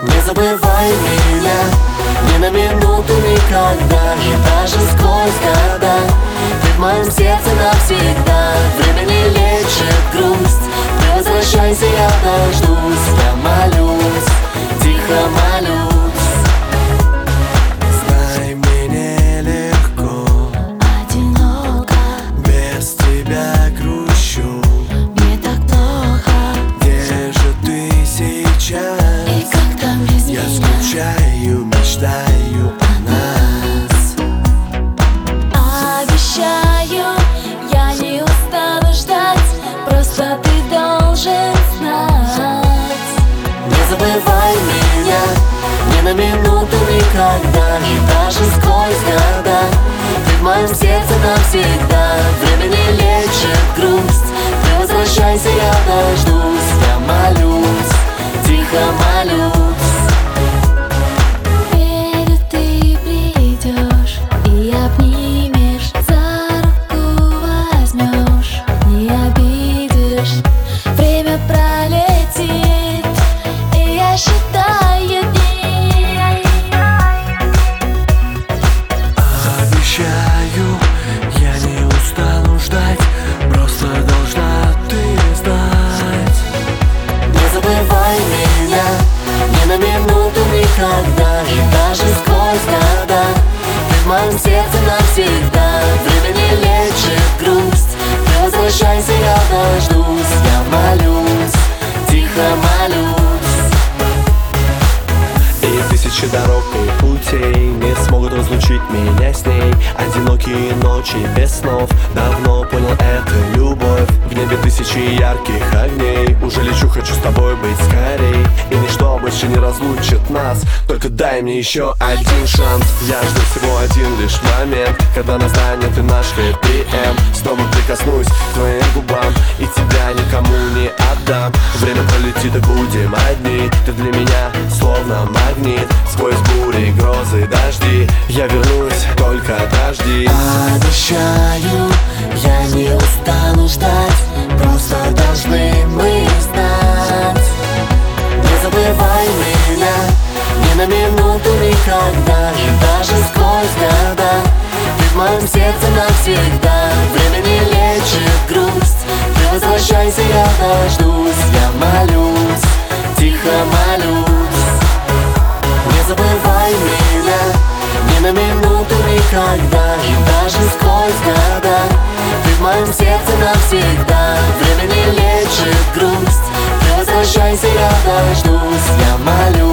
Не забывай меня, ни на минуту никогда. И даже сквозь года ты в моем сердце навсегда. Время не лечит грусть, ты возвращайся, я дождусь. Я молюсь, тихо молюсь. Знай, мне нелегко, одиноко, без тебя грущу. мне так плохо. Где же ты сейчас? И как там без Я меня? скучаю, мечтаю о нас. Обещаю, я не устану ждать. Просто ты должен знать. Не забывай меня, ни на минуту никогда. И даже сквозь года ты в моем сердце навсегда. Время не лечит грусть, ты возвращайся, я дождусь. Я молюсь, тихо молюсь. Верю, ты придешь и обнимешь, за руку возьмешь, не обидишь. Время пролетит, и я считаю дни. Обещаю, я не устану ждать. Просто должна ты знать. Не забывай меня, ни на минуту никогда. И даже сквозь года ты в моем сердце навсегда. Время не лечит грусть, ты возвращайся, я дождусь. Я молюсь, тихо молюсь. И тысячи дорог и путей не смогут разлучить меня с ней. Одинокие ночи без снов, давно понял, это любовь. В небе тысячи ярких огней, уже лечу, хочу с тобой быть скорей. И ничто больше не разлучит нас, только дай мне еще один шанс. Я жду всего один лишь момент, когда настанет и наш хэппи энд. Снова прикоснусь к твоим губам и тебя никому не отдам. Время пролетит и будем одни, ты для меня словно магнит. Сквозь бури, грозы, дожди я вернусь, только дожди. Обещаю, я не устану ждать. Просто должны мы знать. Не забывай меня, ни на минуту никогда. И даже сквозь года ты в моем сердце навсегда. Время не лечит грусть, ты возвращайся, я дождусь. Я молюсь, тихо молюсь. Не забывай меня, ни на минуту никогда. И даже сквозь года ты в моем сердце навсегда. Время не лечит грусть, ты возвращайся, я дождусь. Я молюсь.